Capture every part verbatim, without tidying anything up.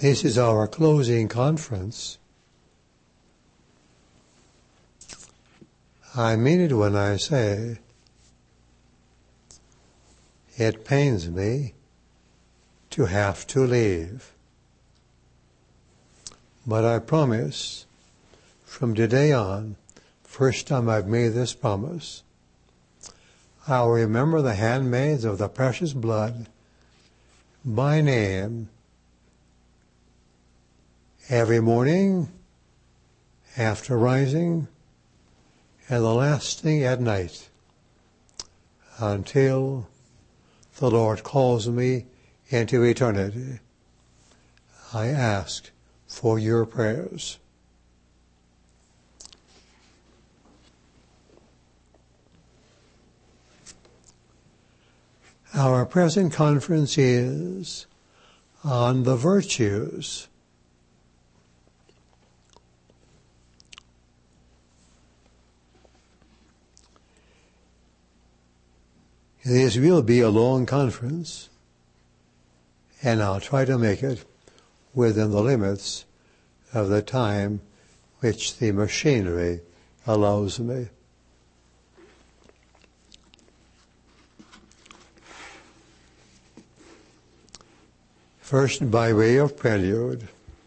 This is our closing conference. I mean it when I say it pains me to have to leave. But I promise, from today on, first time I've made this promise, I'll remember the handmaids of the precious blood by name every morning after rising and the last thing at night until the Lord calls me into eternity. I ask for your prayers. Our present conference is on the virtues. This will be a long conference, and I'll try to make it within the limits of the time which the machinery allows me. First, by way of prelude,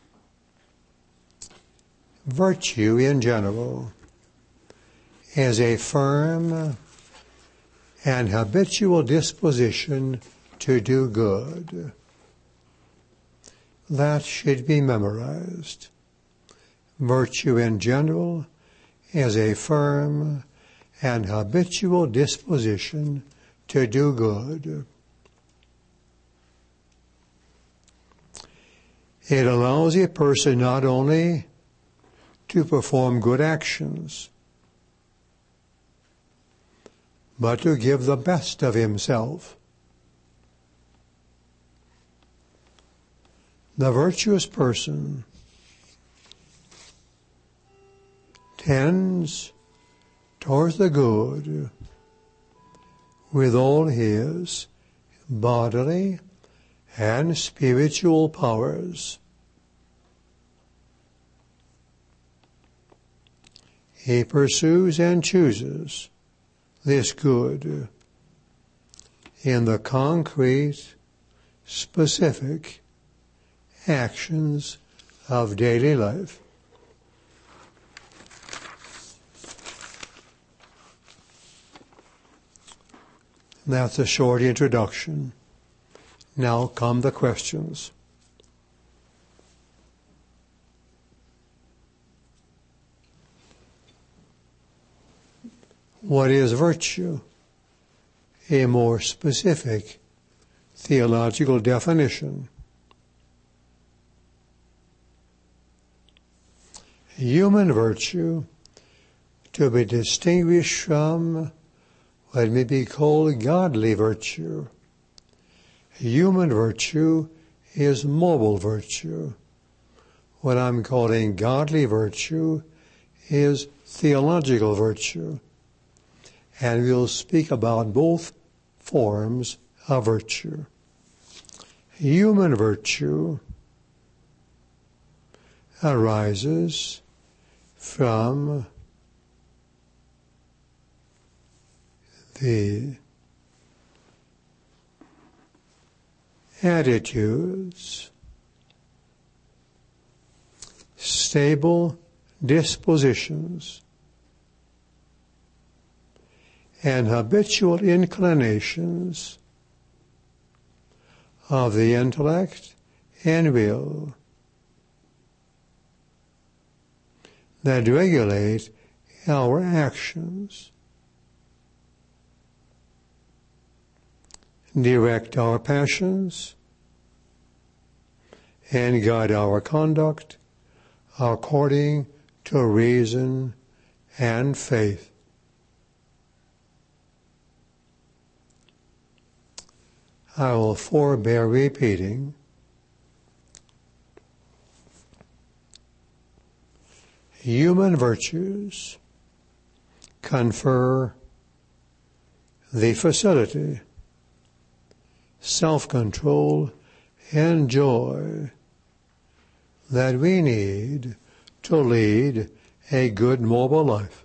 virtue in general is a firm and habitual disposition to do good. That should be memorized. Virtue in general is a firm and habitual disposition to do good. It allows a person not only to perform good actions, but to give the best of himself. The virtuous person tends towards the good with all his bodily and spiritual powers. He pursues and chooses this good in the concrete, specific actions of daily life. That's a short introduction. Now come the questions. What is virtue? A more specific theological definition. Human virtue, to be distinguished from what may be called godly virtue. Human virtue is mobile virtue. What I'm calling godly virtue is theological virtue. And we'll speak about both forms of virtue. Human virtue arises from the attitudes, stable dispositions, and habitual inclinations of the intellect and will that regulate our actions, direct our passions, and guide our conduct according to reason and faith. I will forbear repeating. Human virtues confer the facility, self-control, and joy that we need to lead a good mobile life.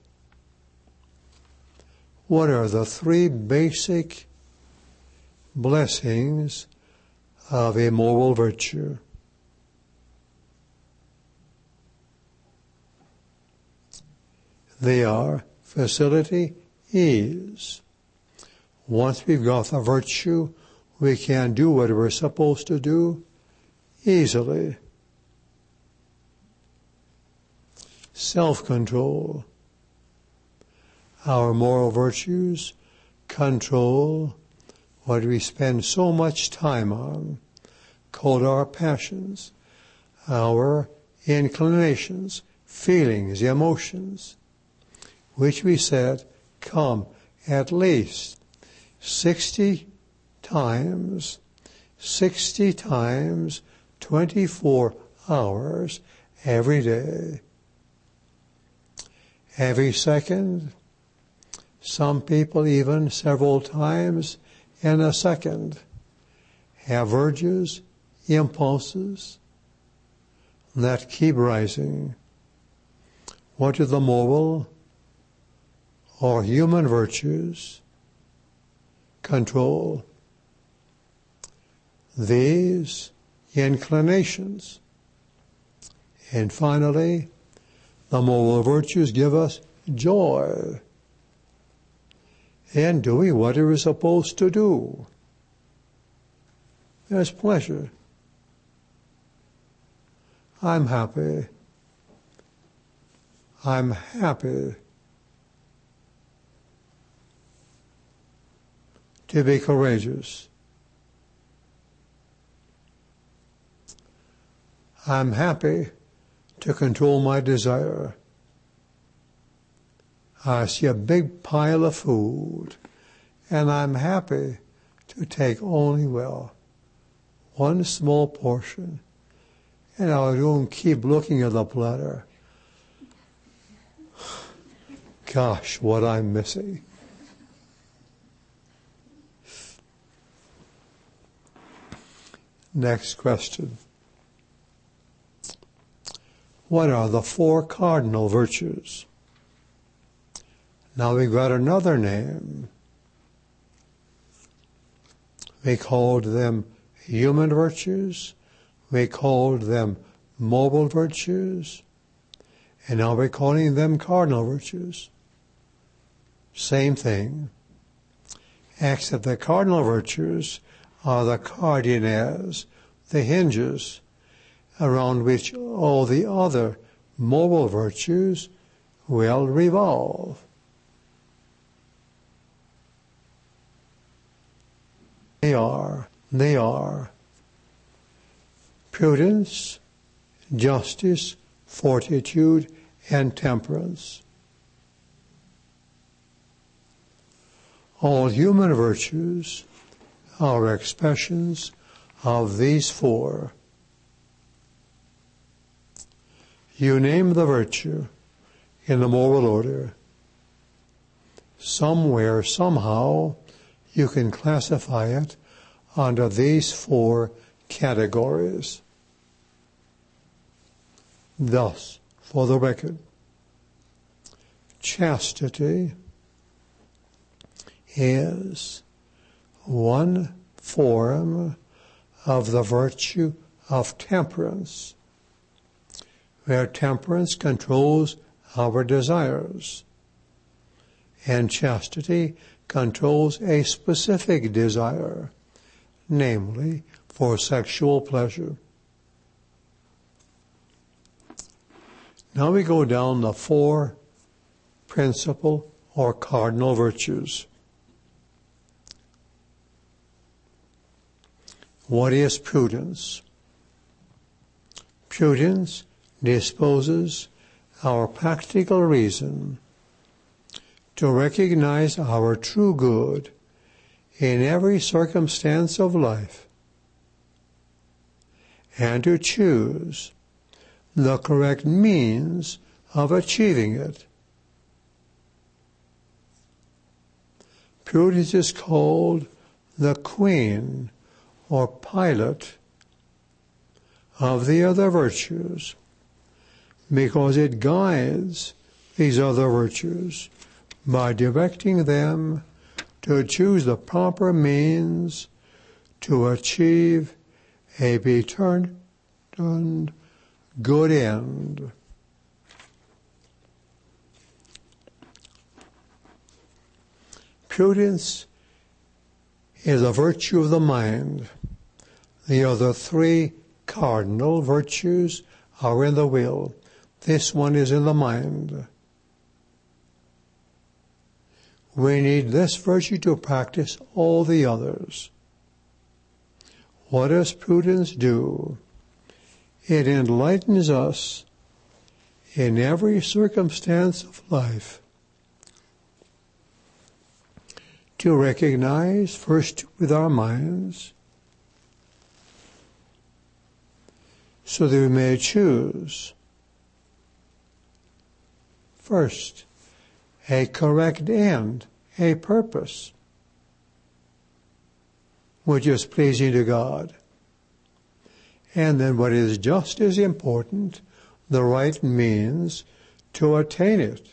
What are the three basic blessings of a moral virtue? They are facility, ease. Once we've got the virtue, we can do what we're supposed to do easily. Self-control. Our moral virtues control what we spend so much time on, called our passions, our inclinations, feelings, emotions, which we said come at least sixty times, sixty times, twenty-four hours every day. Every second, some people even several times in a second, have urges, impulses that keep rising. What do the moral or human virtues control? These inclinations. And finally, the moral virtues give us joy in doing what we're supposed to do. There's pleasure. I'm happy. I'm happy to be courageous. I'm happy to control my desire. I see a big pile of food, and I'm happy to take only, well, one small portion, and I don't keep looking at the platter. Gosh, what I'm missing. Next question. What are the four cardinal virtues? Now we've got another name. We called them human virtues. We called them mobile virtues. And now we're calling them cardinal virtues. Same thing. Except the cardinal virtues are the cardines, the hinges, around which all the other mobile virtues will revolve. They are, they are prudence, justice, fortitude, and temperance. All human virtues are expressions of these four. You name the virtue in the moral order. Somewhere, somehow, you can classify it under these four categories. Thus, for the record, chastity is one form of the virtue of temperance, where temperance controls our desires, and chastity controls a specific desire, namely for sexual pleasure. Now we go down the four principal or cardinal virtues. What is prudence? Prudence disposes our practical reason to recognize our true good in every circumstance of life and to choose the correct means of achieving it. Prudence is called the queen or pilot of the other virtues, because it guides these other virtues by directing them to choose the proper means to achieve a determined good end. Prudence is a virtue of the mind. The other three cardinal virtues are in the will. This one is in the mind. We need this virtue to practice all the others. What does prudence do? It enlightens us in every circumstance of life to recognize, first with our minds, so that we may choose, first, a correct end, a purpose, which is pleasing to God. And then what is just as important, the right means to attain it.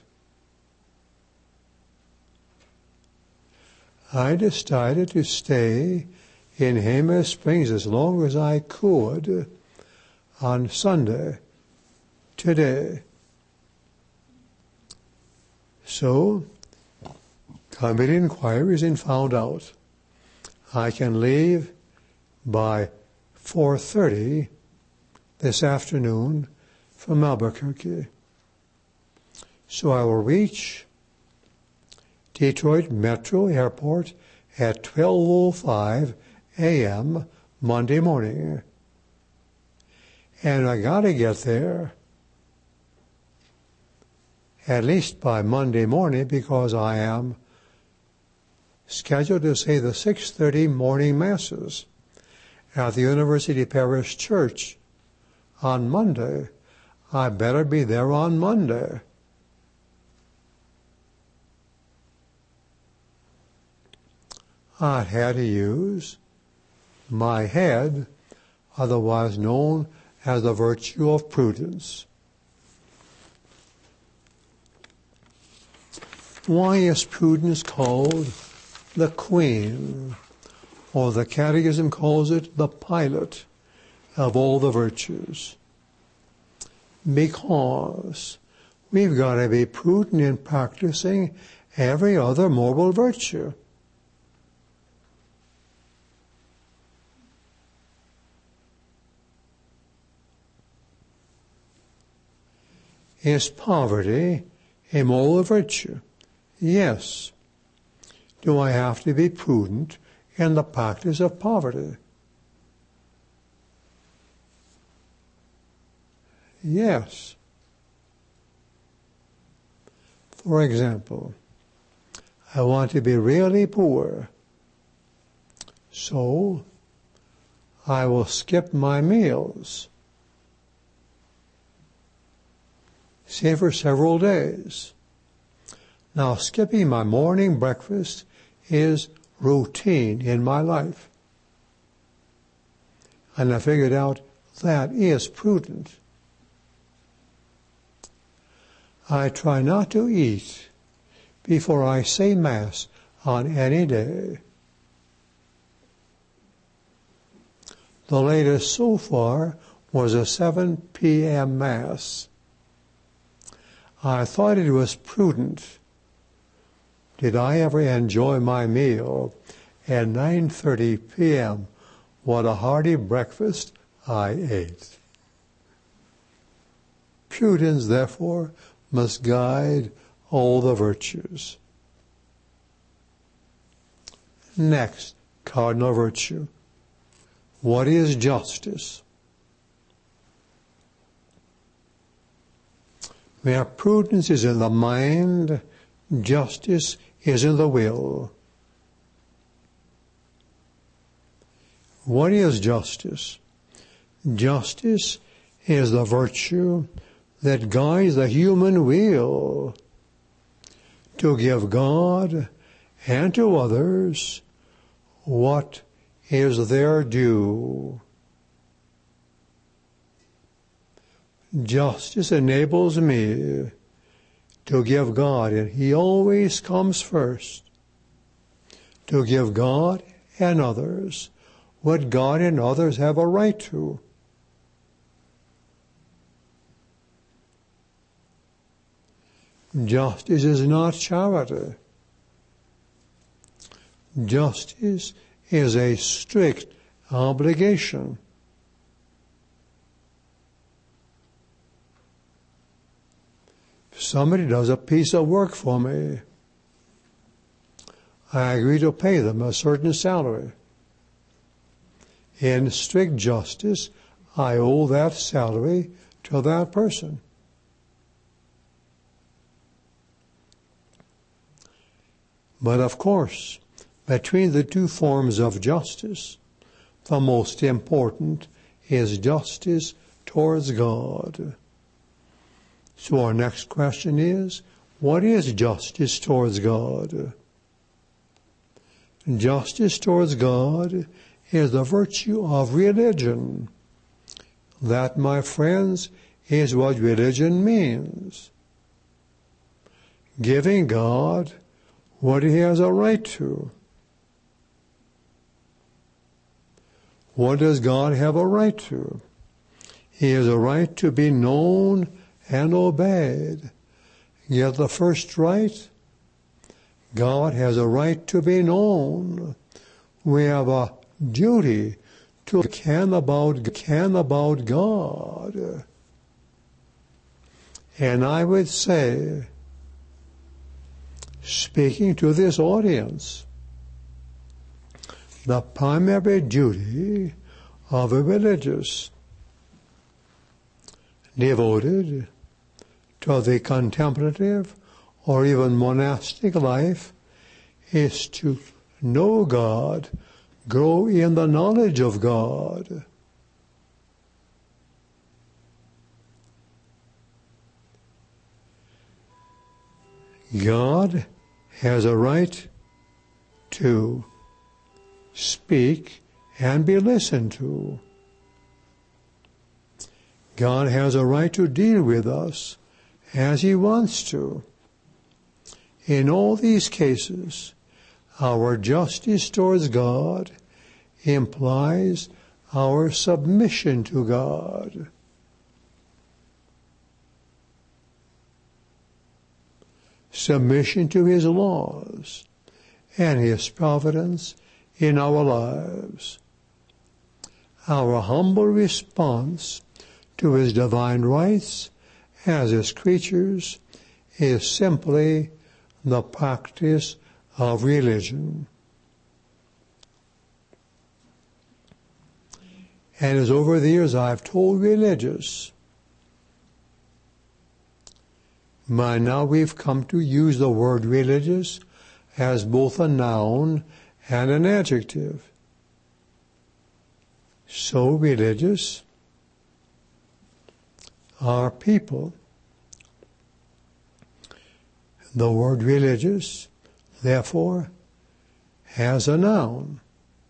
I decided to stay in Jemez Springs as long as I could on Sunday, today. So, I made inquiries and found out I can leave by four thirty this afternoon from Albuquerque. So I will reach Detroit Metro Airport at twelve oh five a.m. Monday morning. And I got to get there at least by Monday morning, because I am scheduled to say the six thirty morning masses at the University Parish Church on Monday. I better be there on Monday. I had to use my head, otherwise known as the virtue of prudence. Why is prudence called the queen, or the Catechism calls it the pilot of all the virtues? Because we've got to be prudent in practicing every other moral virtue. Is poverty a moral virtue? Yes. Do I have to be prudent in the practice of poverty? Yes. For example, I want to be really poor, so I will skip my meals, say for several days. Now, skipping my morning breakfast is routine in my life. And I figured out that is prudent. I try not to eat before I say Mass on any day. The latest so far was a seven p.m. Mass. I thought it was prudent. Did I ever enjoy my meal at nine thirty p.m.? What a hearty breakfast I ate. Prudence, therefore, must guide all the virtues. Next, cardinal virtue. What is justice? Where prudence is in the mind, justice is in the will. What is justice? Justice is the virtue that guides the human will to give God and to others what is their due. Justice enables me to give God, and He always comes first, to give God and others what God and others have a right to. Justice is not charity. Justice is a strict obligation. If somebody does a piece of work for me, I agree to pay them a certain salary. In strict justice, I owe that salary to that person. But of course, between the two forms of justice, the most important is justice towards God. So our next question is, what is justice towards God? Justice towards God is the virtue of religion. That, my friends, is what religion means. Giving God what He has a right to. What does God have a right to? He has a right to be known and obeyed. Yet the first right, God has a right to be known. We have a duty to can about, can about God. And I would say, speaking to this audience, the primary duty of a religious devoted to the contemplative or even monastic life is to know God, grow in the knowledge of God. God has a right to speak and be listened to. God has a right to deal with us as He wants to. In all these cases, our justice towards God implies our submission to God. Submission to His laws and His providence in our lives. Our humble response to His divine rights as His creatures is simply the practice of religion. And as over the years I've told religious, by now we've come to use the word religious as both a noun and an adjective. So religious are people. The word religious, therefore, has a noun.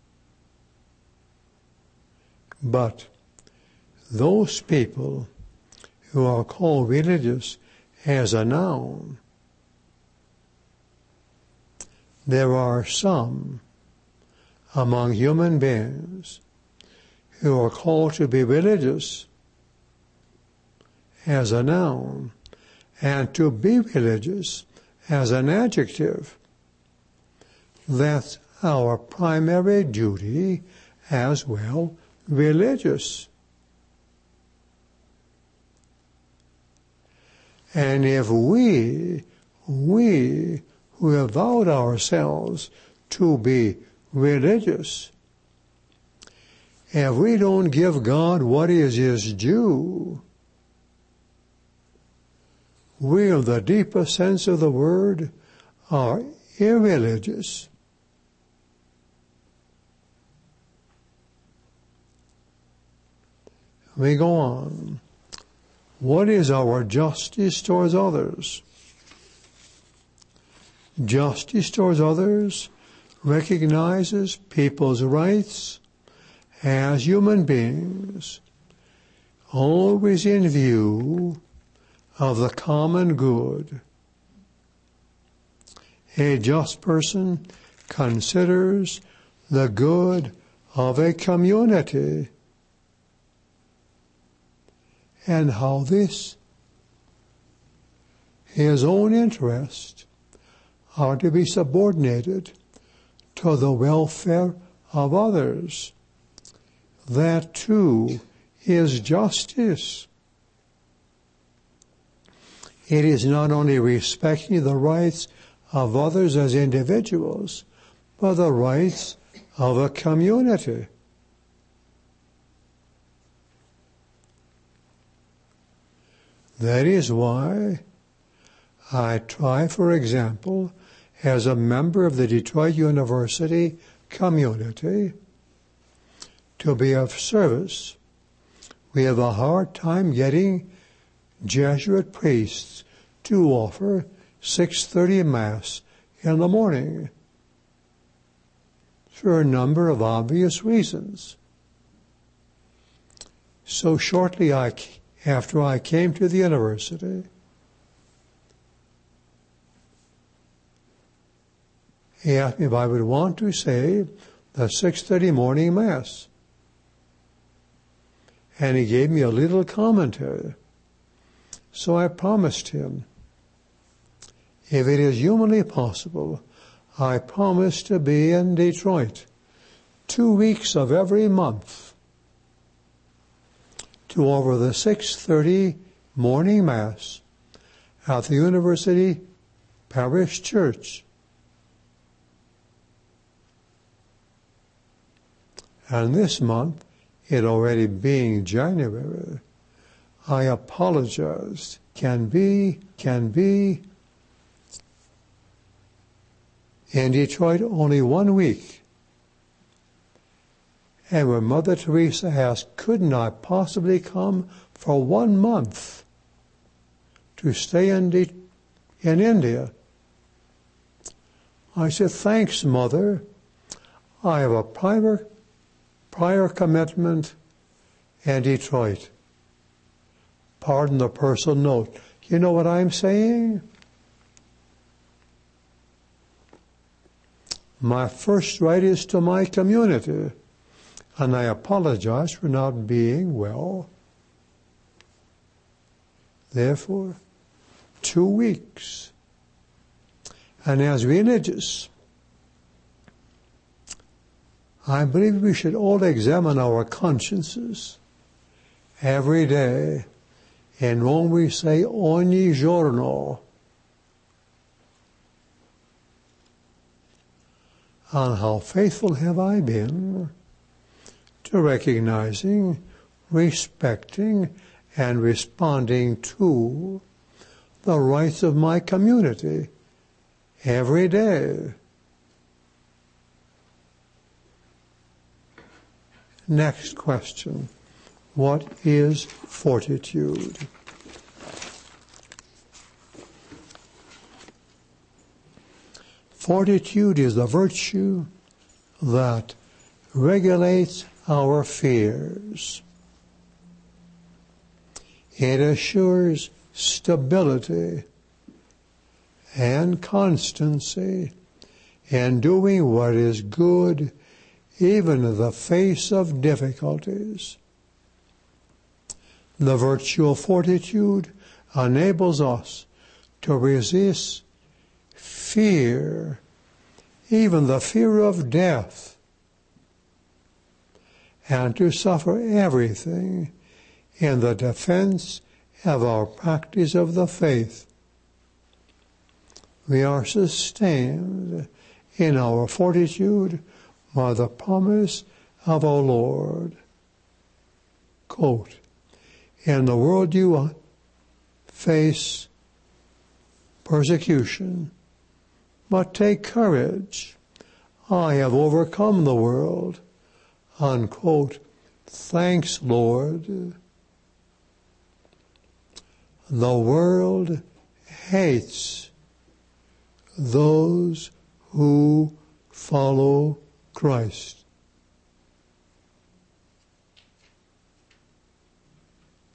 But those people who are called religious as a noun, there are some among human beings who are called to be religious as a noun, and to be religious as an adjective. That's our primary duty as well, religious. And if we, we who have vowed ourselves to be religious, if we don't give God what is His due, we, in the deepest sense of the word, are irreligious. We go on. What is our justice towards others? Justice towards others recognizes people's rights as human beings. always in view of the common good. A just person considers the good of a community and how this, his own interest, are to be subordinated to the welfare of others. That too is justice. It is not only respecting the rights of others as individuals, but the rights of a community. That is why I try, for example, as a member of the Detroit University community, to be of service. We have a hard time getting Jesuit priests to offer six thirty Mass in the morning for a number of obvious reasons. So shortly I, after I came to the university, he asked me if I would want to say the six thirty morning Mass. And he gave me a little commentary. So I promised him, if it is humanly possible, I promise to be in Detroit two weeks of every month to offer the six thirty morning Mass at the University Parish Church. And this month, it already being January, I apologized. Can be, can be in Detroit only one week. And when Mother Teresa asked, couldn't I possibly come for one month to stay in, De- in India? I said, thanks, Mother. I have a private prior commitment in Detroit. Pardon the personal note. You know what I'm saying? My first right is to my community, and I apologize for not being well. Therefore, two weeks. And as religious, I believe we should all examine our consciences every day. In Rome we say ogni giorno. And how faithful have I been to recognizing, respecting, and responding to the rights of my community every day. Next question. What is fortitude? Fortitude is the virtue that regulates our fears. It assures stability and constancy in doing what is good, even in the face of difficulties. The virtue of fortitude enables us to resist fear, even the fear of death, and to suffer everything in the defense of our practice of the faith. We are sustained in our fortitude by the promise of our Lord. Quote, in the world you face persecution, but take courage. I have overcome the world. Unquote. Thanks, Lord. The world hates those who follow Christ.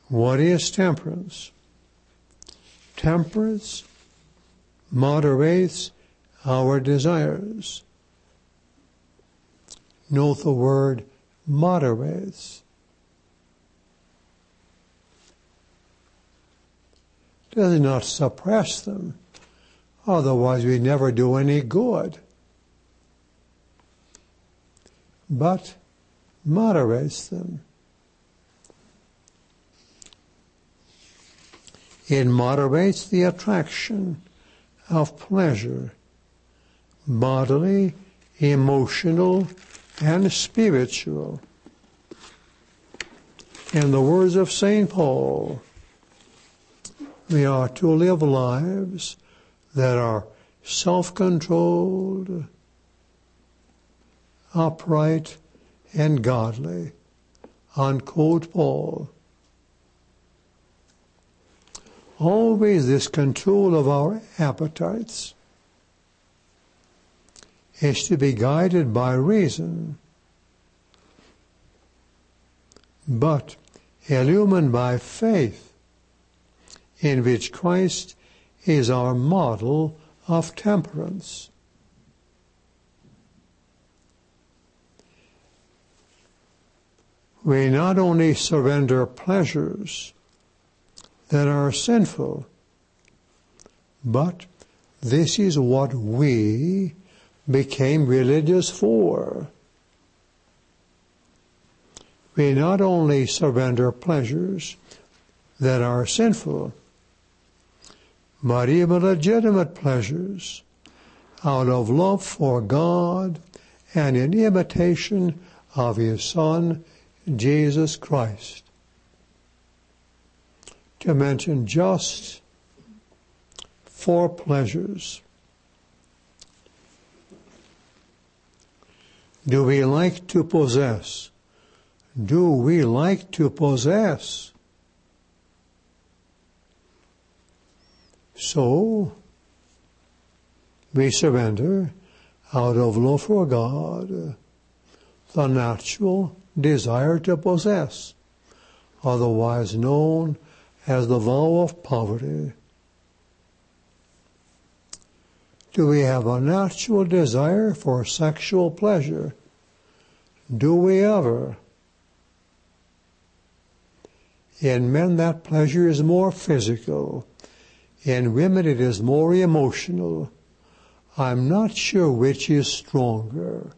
What is temperance? Temperance moderates our desires. Note the word moderates. Does not suppress them. Otherwise we never do any good. But moderates them. It moderates the attraction of pleasure, bodily, emotional, and spiritual. In the words of Saint Paul, we are to live lives that are self-controlled, upright, and godly. Unquote Paul. Always this control of our appetites is to be guided by reason, but illumined by faith, in which Christ is our model of temperance. We not only surrender pleasures that are sinful, but this is what we became religious for. We not only surrender pleasures that are sinful, but even legitimate pleasures out of love for God and in imitation of His Son, Jesus Christ. To mention just four pleasures. Do we like to possess? Do we like to possess? So, we surrender out of love for God the natural desire to possess, otherwise known as the vow of poverty. Do we have a natural desire for sexual pleasure? Do we ever? In men that pleasure is more physical. In women it is more emotional. I'm not sure which is stronger.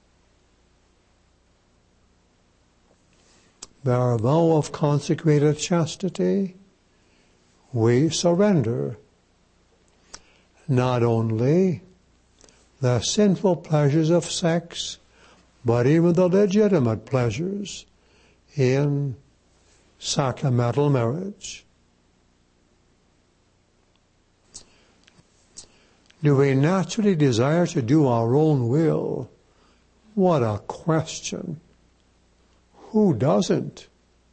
By our vow of consecrated chastity, we surrender not only the sinful pleasures of sex, but even the legitimate pleasures in sacramental marriage. Do we naturally desire to do our own will? What a question. Who doesn't?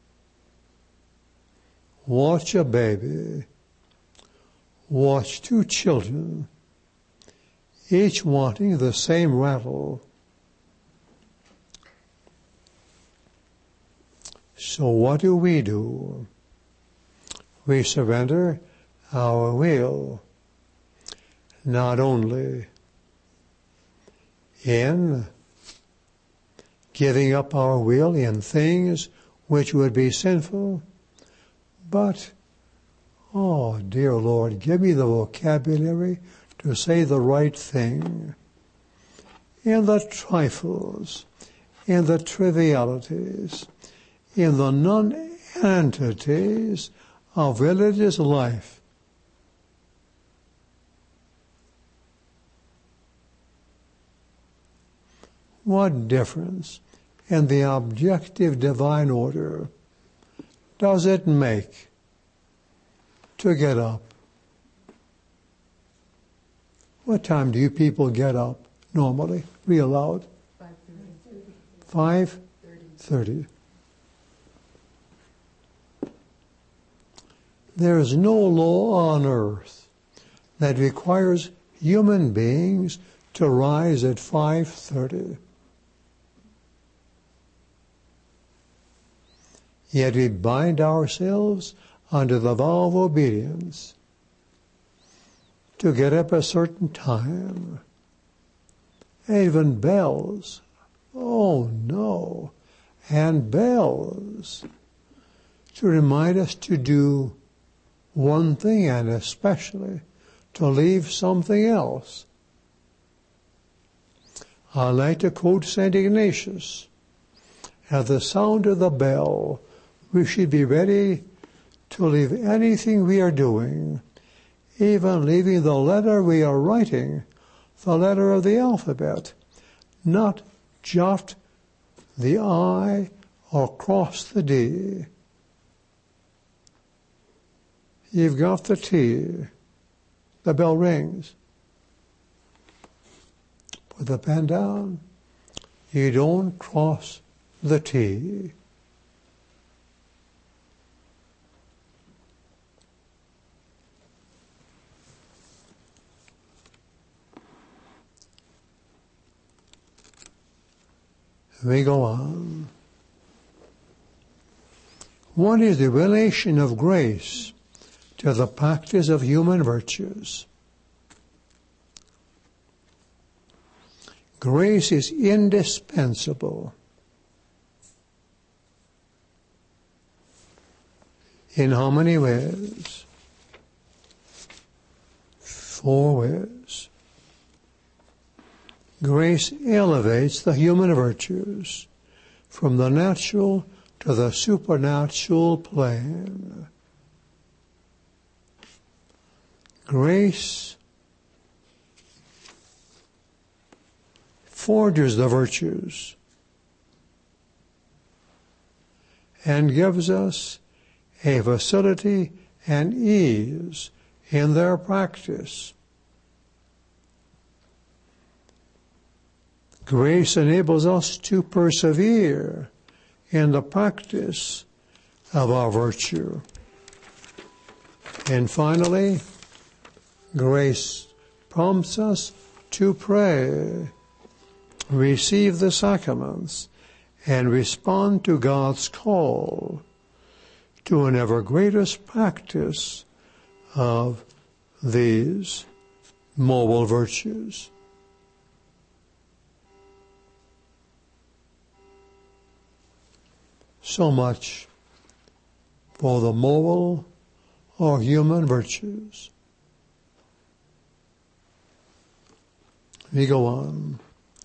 Watch a baby. Watch two children, each wanting the same rattle. So what do we do? We surrender our will, not only in giving up our will in things which would be sinful, but, oh, dear Lord, give me the vocabulary to say the right thing in the trifles, in the trivialities, in the non-entities of religious life. What difference in the objective divine order does it make to get up? What time do you people get up normally? Real loud? five thirty. five thirty. There is no law on earth that requires human beings to rise at five thirty. yet we bind ourselves under the vow of obedience to get up a certain time. Even bells. Oh no. And bells to remind us to do one thing, and especially to leave something else. I like to quote Saint Ignatius. At the sound of the bell, we should be ready to leave anything we are doing, even leaving the letter we are writing, the letter of the alphabet, not jot the I or cross the D. You've got the T. The bell rings. Put the pen down. You don't cross the T. We go on. What is the relation of grace to the practice of human virtues? Grace is indispensable. In how many ways? Four ways. Grace elevates the human virtues from the natural to the supernatural plane. Grace forges the virtues and gives us a facility and ease in their practice. Grace enables us to persevere in the practice of our virtue. And finally, grace prompts us to pray, receive the sacraments, and respond to God's call to an ever greater practice of these moral virtues. So much for the moral or human virtues. We go on.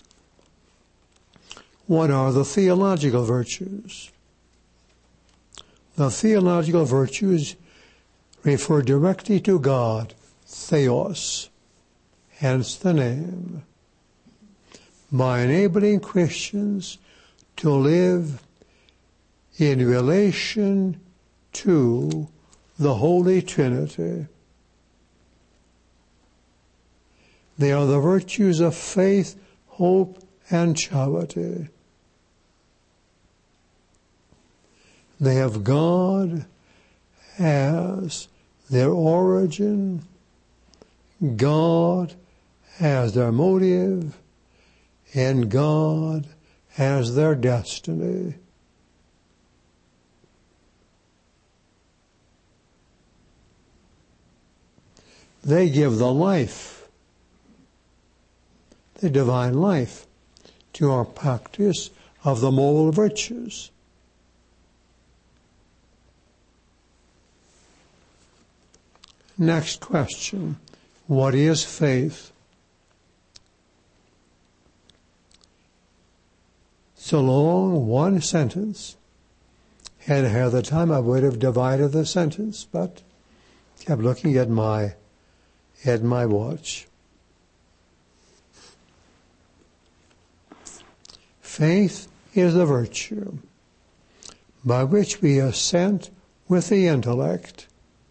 What are the theological virtues? The theological virtues refer directly to God, Theos, hence the name, by enabling Christians to live in relation to the Holy Trinity. They are the virtues of faith, hope, and charity. They have God as their origin, God as their motive, and God as their destiny. They give the life, the divine life, to our practice of the moral virtues. Next question. What is faith? It's a long one sentence. Had I had the time, I would have divided the sentence, but kept looking at my at my watch. Faith is a virtue by which we assent with the intellect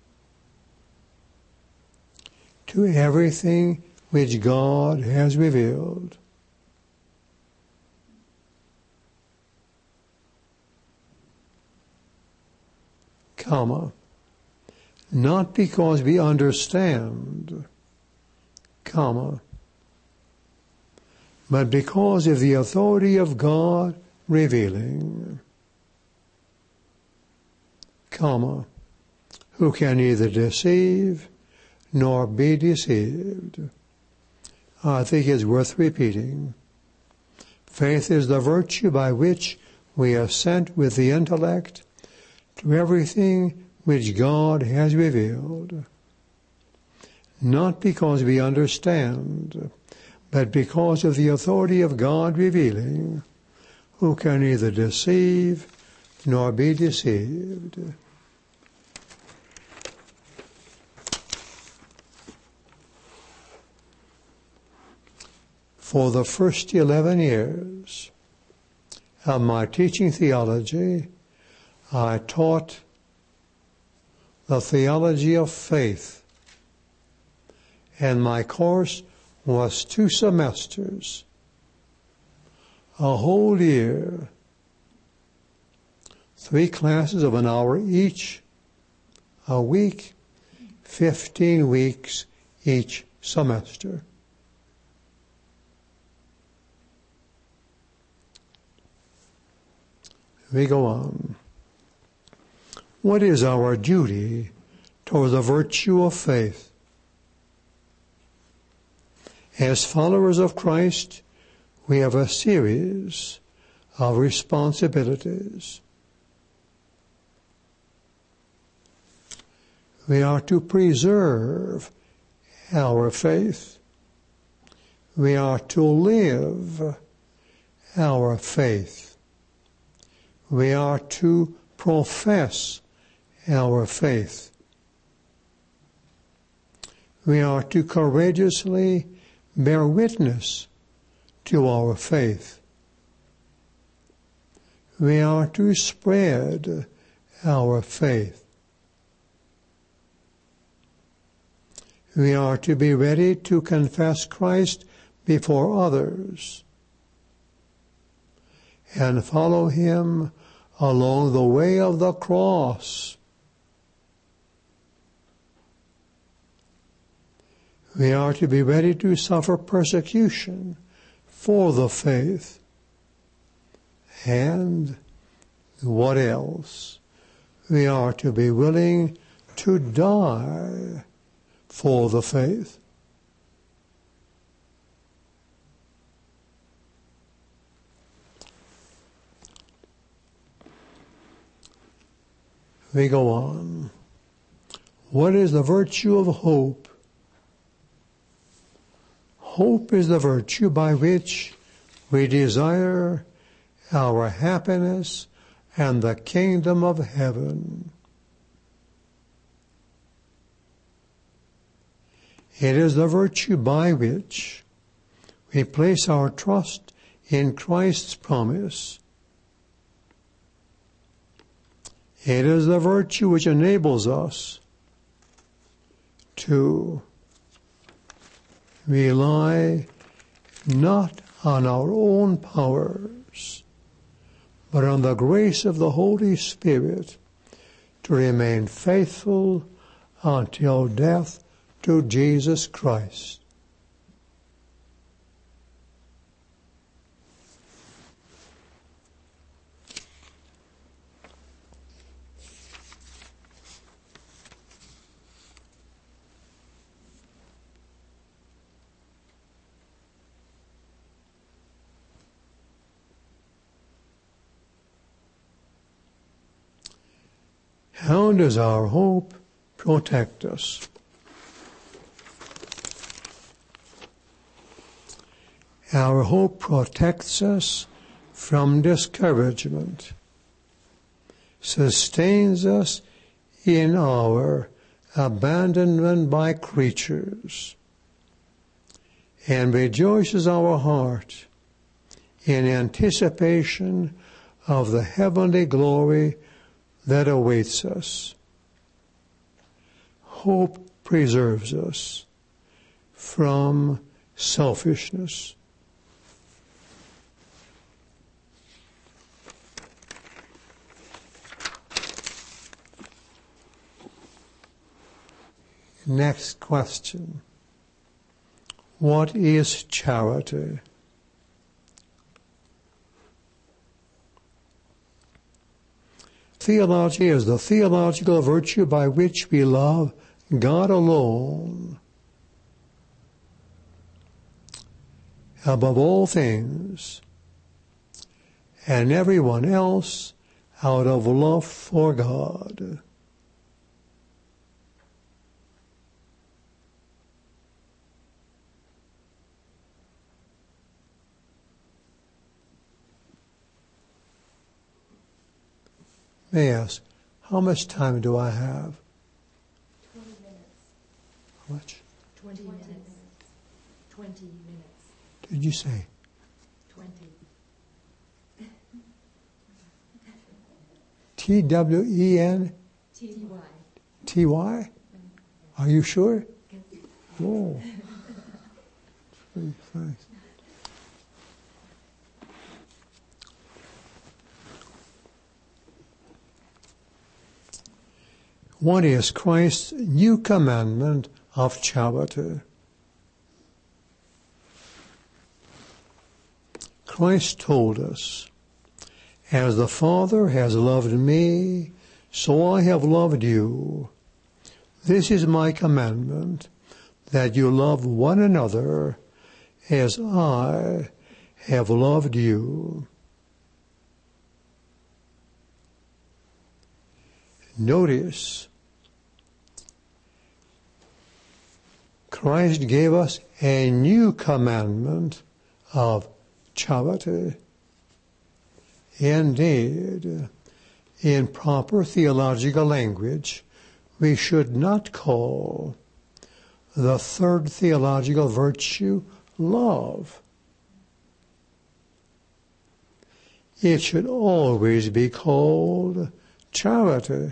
to everything which God has revealed. Comma. Not because we understand, comma, but because of the authority of God revealing. comma, who can neither deceive nor be deceived. I think it's worth repeating. Faith is the virtue by which we assent with the intellect to everything which God has revealed, not because we understand, but because of the authority of God revealing, who can neither deceive nor be deceived. For the first eleven years of my teaching theology, I taught the theology of faith, and my course was two semesters, a whole year, three classes of an hour each, a week, fifteen weeks each semester. We go on. What is our duty toward the virtue of faith? As followers of Christ, we have a series of responsibilities. We are to preserve our faith. We are to live our faith. We are to profess our faith. We are to courageously bear witness to our faith. We are to spread our faith. We are to be ready to confess Christ before others and follow him along the way of the cross. We are to be ready to suffer persecution for the faith. And what else? We are to be willing to die for the faith. We go on. What is the virtue of hope? Hope is the virtue by which we desire our happiness and the kingdom of heaven. It is the virtue by which we place our trust in Christ's promise. It is the virtue which enables us to rely not on our own powers, but on the grace of the Holy Spirit to remain faithful until death to Jesus Christ. How does our hope protect us? Our hope protects us from discouragement, sustains us in our abandonment by creatures, and rejoices our heart in anticipation of the heavenly glory that awaits us. Hope preserves us from selfishness. Next question. What is charity? theology is the theological virtue by which we love God alone above all things and everyone else out of love for God. May I ask, how much time do I have? Twenty minutes. How much? Twenty minutes. Twenty minutes. Did you say? Twenty. T W E N T Y. T Y? Are you sure? Oh. Thanks. What is Christ's new commandment of charity? Christ told us, as the Father has loved me, so I have loved you. This is my commandment, that you love one another as I have loved you. Notice, Christ gave us a new commandment of charity. Indeed, in proper theological language, we should not call the third theological virtue love. It should always be called charity.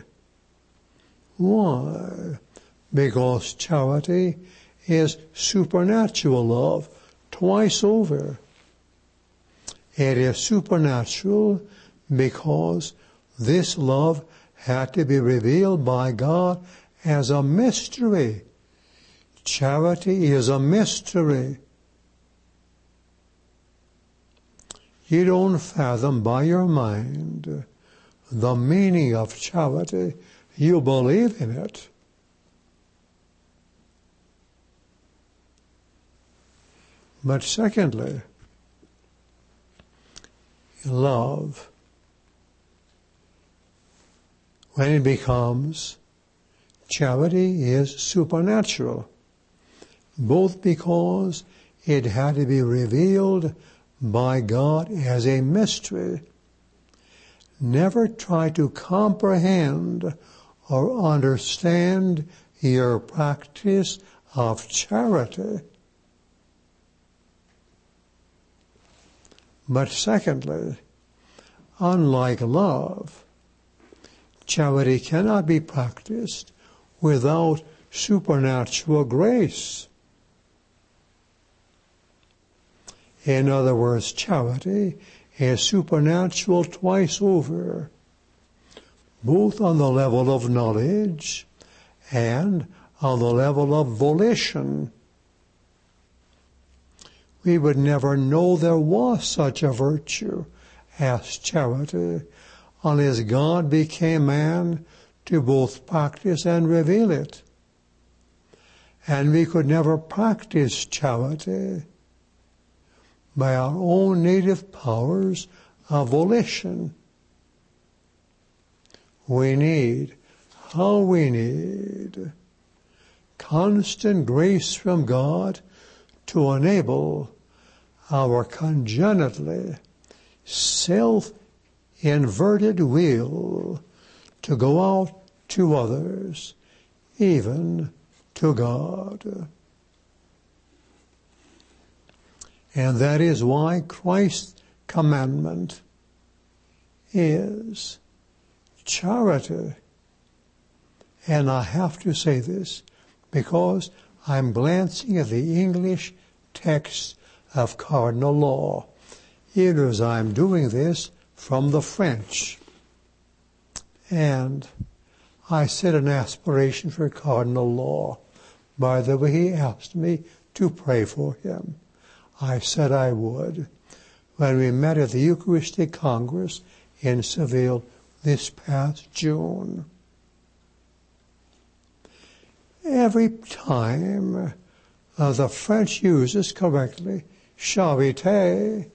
Why? Because charity is supernatural love twice over. It is supernatural because this love had to be revealed by God as a mystery. Charity is a mystery. You don't fathom by your mind the meaning of charity. You believe in it. But secondly, love, when it becomes, charity is supernatural, both because it had to be revealed by God as a mystery. Never try to comprehend or understand your practice of charity. But secondly, unlike love, charity cannot be practiced without supernatural grace. In other words, charity is supernatural twice over, both on the level of knowledge and on the level of volition. We would never know there was such a virtue as charity unless God became man to both practice and reveal it. And we could never practice charity by our own native powers of volition. We need, how we need, constant grace from God to enable our congenitally self-inverted will to go out to others, even to God. And that is why Christ's commandment is charity. And I have to say this because I'm glancing at the English text of cardinal law, even as I'm doing this from the French. And I set an aspiration for cardinal law. By the way, he asked me to pray for him. I said I would when we met at the Eucharistic Congress in Seville this past June. Every time uh, the French uses correctly charité,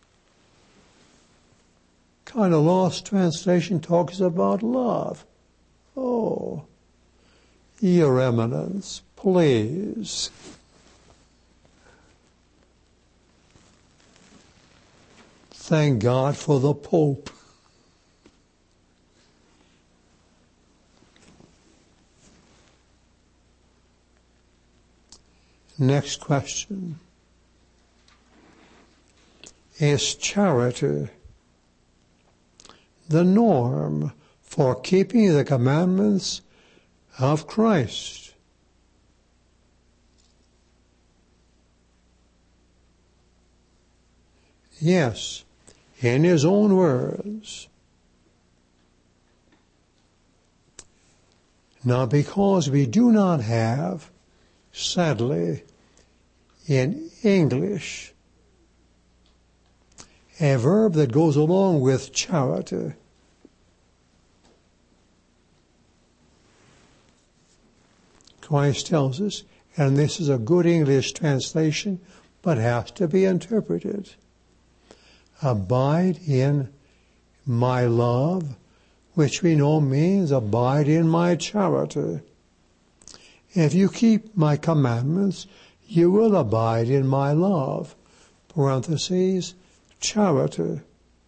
kind of lost translation talks about love. Oh, Your Eminence, please. Thank God for the Pope. Next question. Is charity the norm for keeping the commandments of Christ? Yes, in his own words. Now, because we do not have, sadly, in English, a verb that goes along with charity, Christ tells us, and this is a good English translation, but has to be interpreted. Abide in my love, which we know means abide in my charity. If you keep my commandments, you will abide in my love. Parentheses, charity.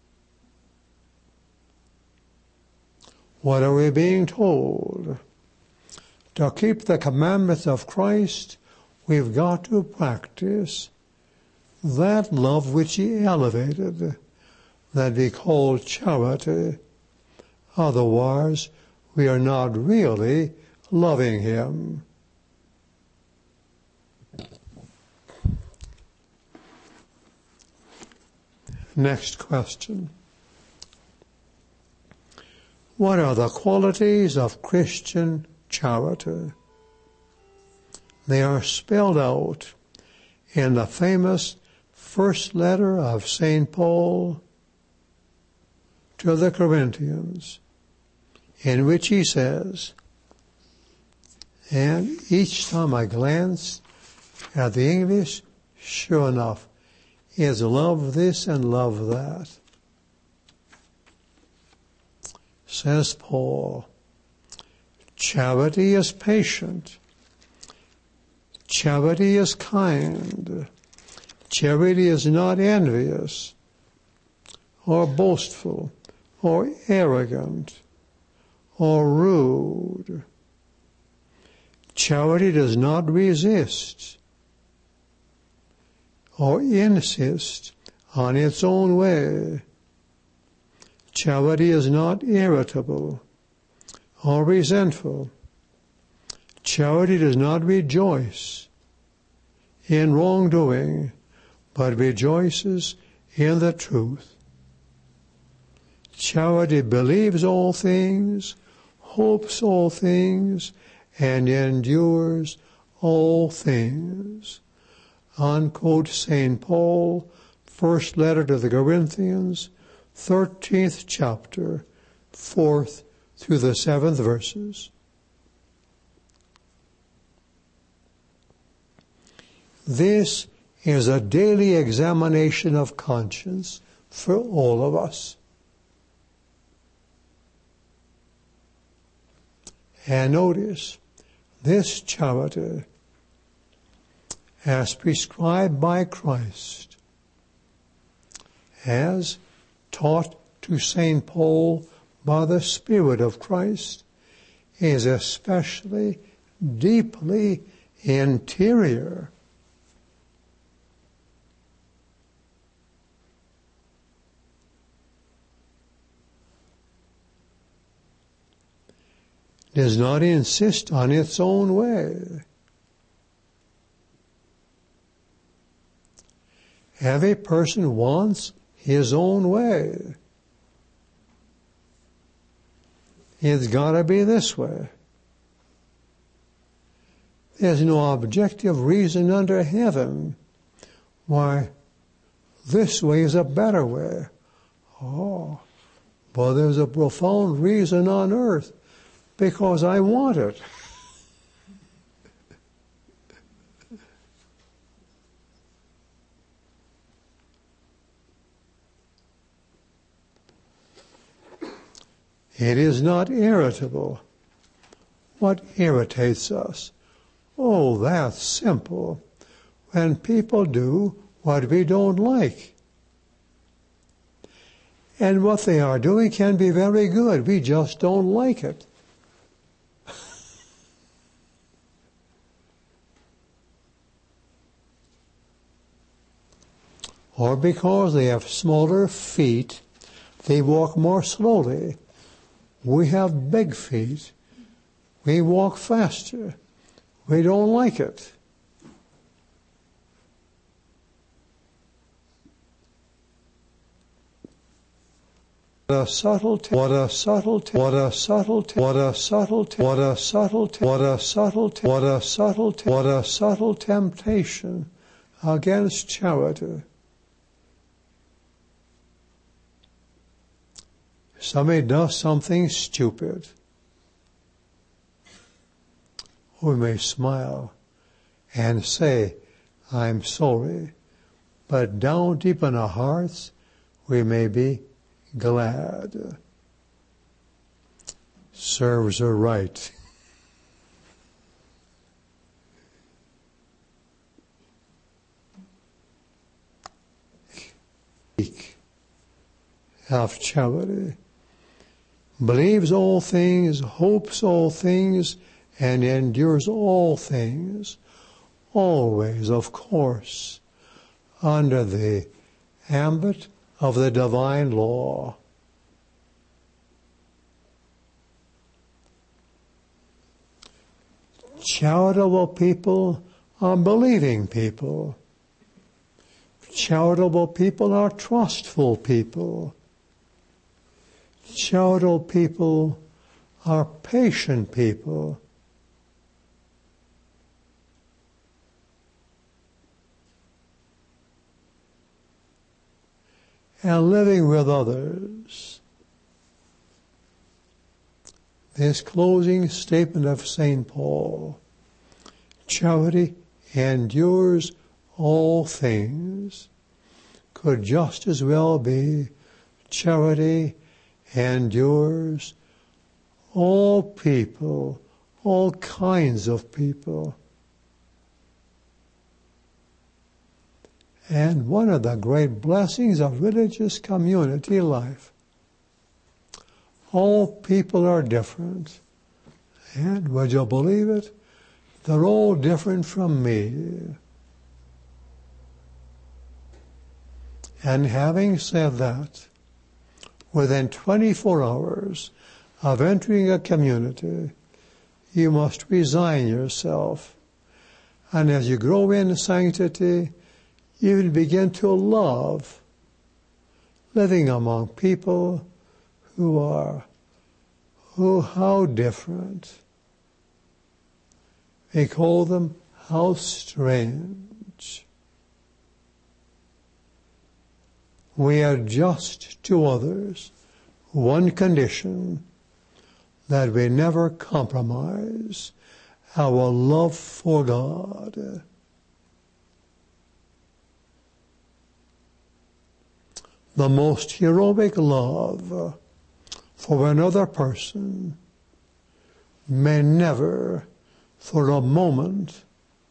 What are we being told? To keep the commandments of Christ, we've got to practice that love which he elevated, that we call charity. Otherwise, we are not really loving him. Next question. What are the qualities of Christian charity? They are spelled out in the famous first letter of Saint Paul to the Corinthians, in which he says, and each time I glance at the English, sure enough, is love this and love that. Says Paul, charity is patient. Charity is kind. Charity is not envious or boastful or arrogant or rude. Charity does not resist or insist on its own way. Charity is not irritable or resentful. Charity does not rejoice in wrongdoing, but rejoices in the truth. Charity believes all things, hopes all things, and endures all things. Unquote Saint Paul, first letter to the Corinthians, thirteenth chapter, fourth through the seventh verses. This is a daily examination of conscience for all of us. And notice, this charity, as prescribed by Christ, as taught to Saint Paul by the Spirit of Christ, is especially deeply interior. Does not insist on its own way. Every person wants his own way. It's got to be this way. There's no objective reason under heaven why this way is a better way. Oh, But there's a profound reason on earth, because I want it. It is not irritable. What irritates us? Oh, that's simple. When people do what we don't like. And what they are doing can be very good. We just don't like it. Or because they have smaller feet, they walk more slowly. We have big feet. We walk faster. We don't like it. What a subtle, te- what a subtle, te- what a subtle, te- what a subtle, te- what a subtle, te- what a subtle, te- what a subtle, te- what a subtle temptation against charity. Somebody does something stupid. We may smile and say, I'm sorry. But down deep in our hearts, we may be glad. Serves her right. Of charity. Believes all things, hopes all things, and endures all things, always, of course, under the ambit of the divine law. Charitable people are believing people. Charitable people are trustful people. Charitable people are patient people. And living with others. This closing statement of Saint Paul, charity endures all things, could just as well be charity endures all people, all kinds of people. And one of the great blessings of religious community life, all people are different. And would you believe it? They're all different from me. And having said that, within twenty-four hours of entering a community, you must resign yourself. And as you grow in sanctity, you will begin to love living among people who are, who, how different. We call them how strange. We adjust to others, one condition, that we never compromise our love for God. The most heroic love for another person may never, for a moment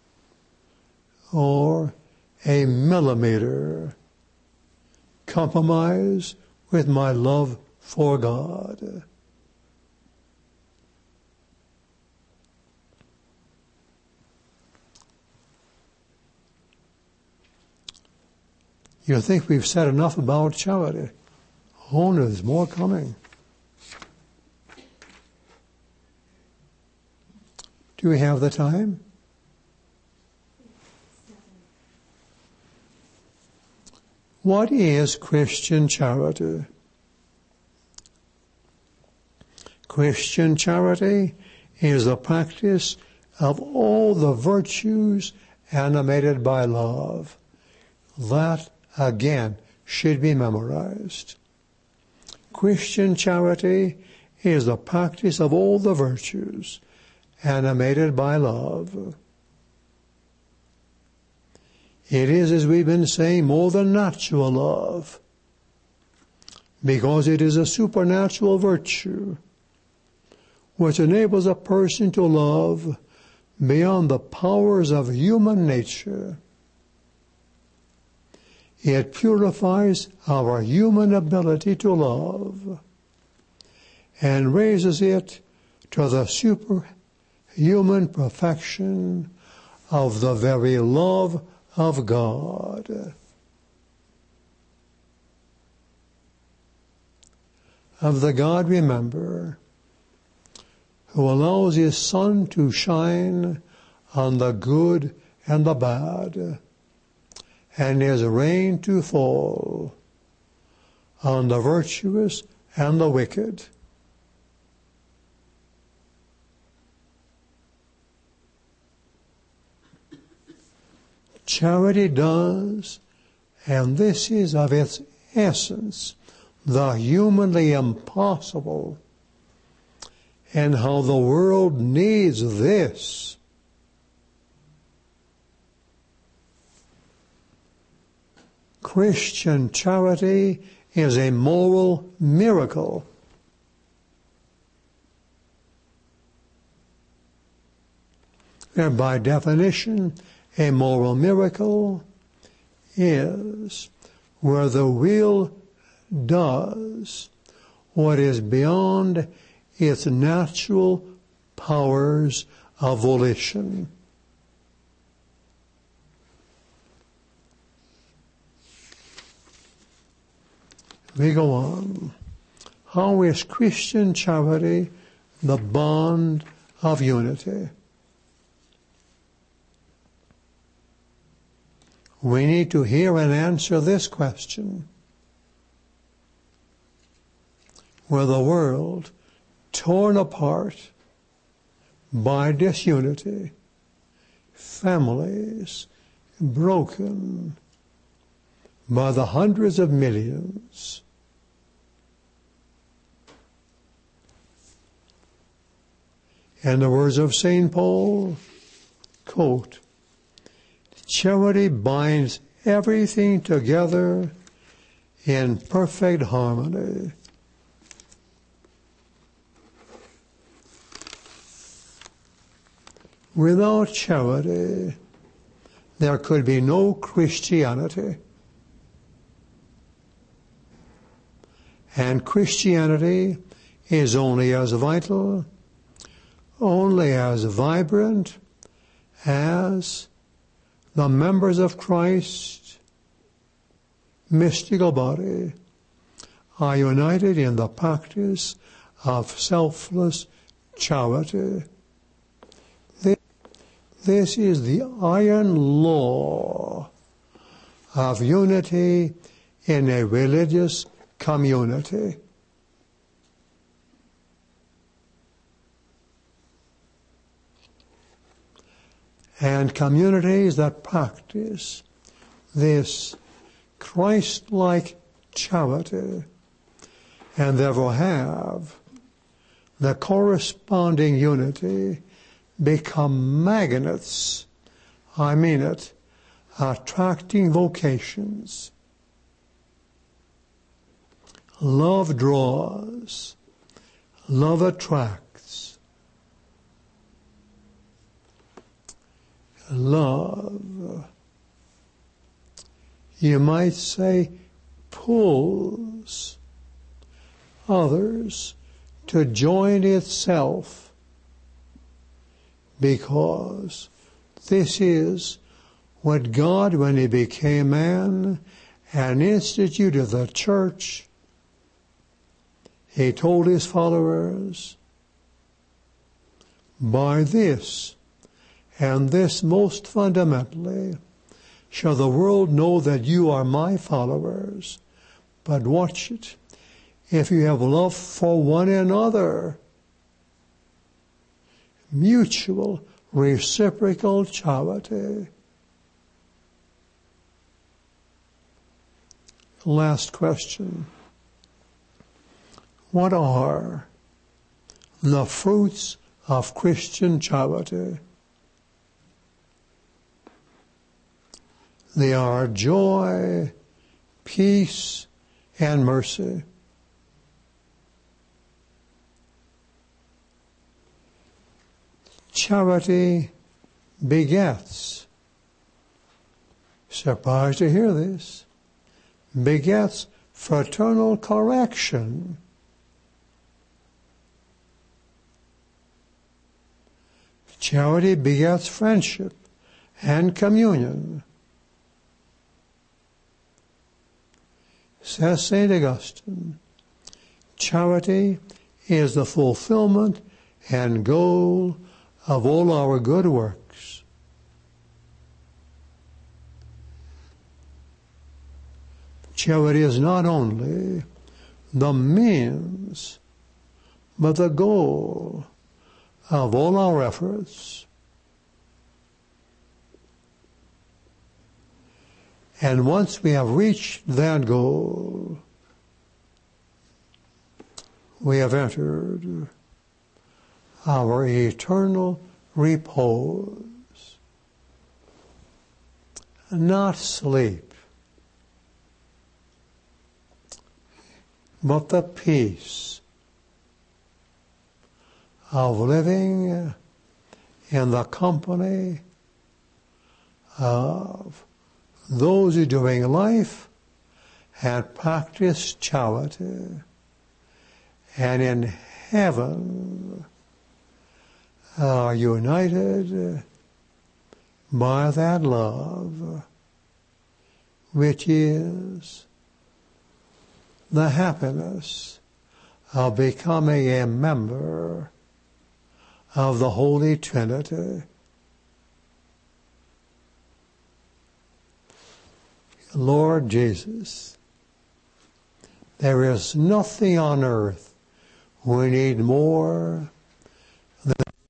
or a millimeter, compromise with my love for God. You think we've said enough about charity? Oh, no, there's more coming. Do we have the time? What is Christian charity? Christian charity is the practice of all the virtues animated by love. That, again, should be memorized. Christian charity is the practice of all the virtues, animated by love. It is, as we've been saying, more than natural love, because it is a supernatural virtue which enables a person to love beyond the powers of human nature. It purifies our human ability to love and raises it to the superhuman perfection of the very love of God. Of the God, remember, who allows His sun to shine on the good and the bad, and His rain to fall on the virtuous and the wicked. Charity does, and this is of its essence, the humanly impossible, and how the world needs this. Christian charity is a moral miracle. And by definition, a moral miracle is where the will does what is beyond its natural powers of volition. We go on. How is Christian charity the bond of unity? We need to hear and answer this question. Where the world, torn apart by disunity, families broken by the hundreds of millions, in the words of Saint Paul, quote, charity binds everything together in perfect harmony. Without charity, there could be no Christianity. And Christianity is only as vital, only as vibrant as the members of Christ's mystical body are united in the practice of selfless charity. This is the iron law of unity in a religious community. And communities that practice this Christ-like charity and therefore have the corresponding unity become magnets, I mean it, attracting vocations. Love draws, love attracts. Love, you might say, pulls others to join itself, because this is what God, when He became man and instituted the church, He told His followers, by this, and this most fundamentally, shall the world know that you are my followers. But watch it. If you have love for one another, mutual, reciprocal charity. Last question. What are the fruits of Christian charity? They are joy, peace, and mercy. Charity begets. Surprised to hear this. Begets fraternal correction. Charity begets friendship and communion. Says Saint Augustine, charity is the fulfillment and goal of all our good works. Charity is not only the means, but the goal of all our efforts. And once we have reached that goal, we have entered our eternal repose. Not sleep, but the peace of living in the company of those who doing life and practice charity, and in heaven are united by that love, which is the happiness of becoming a member of the Holy Trinity. Lord Jesus, there is nothing on earth we need more